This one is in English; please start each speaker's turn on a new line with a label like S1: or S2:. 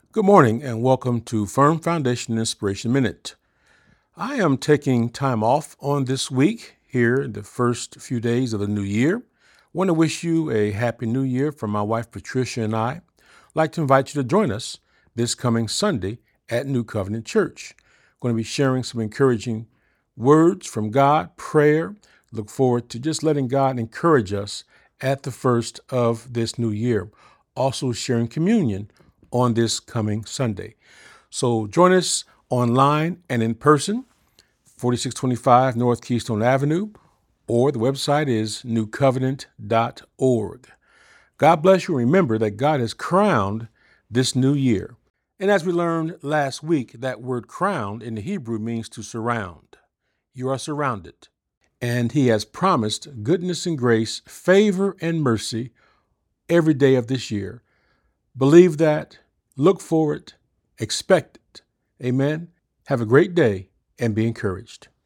S1: Good morning and welcome to Firm Foundation Inspiration Minute. I am taking time off on this week here in the first few days of the new year. Want to wish you a happy new year from my wife Patricia and I. I'd like to invite you to join us this coming Sunday at New Covenant Church. Going to be sharing some encouraging words from God, prayer. Look forward to just letting God encourage us at the first of this new year. Also sharing communion on this coming Sunday. So join us online and in person, 4625 North Keystone Avenue, or the website is newcovenant.org. God bless you. Remember that God has crowned this new year. And as we learned last week, that word crowned in the Hebrew means to surround. You are surrounded. And He has promised goodness and grace, favor and mercy every day of this year. Believe that, look for it, expect it. Amen. Have a great day and be encouraged.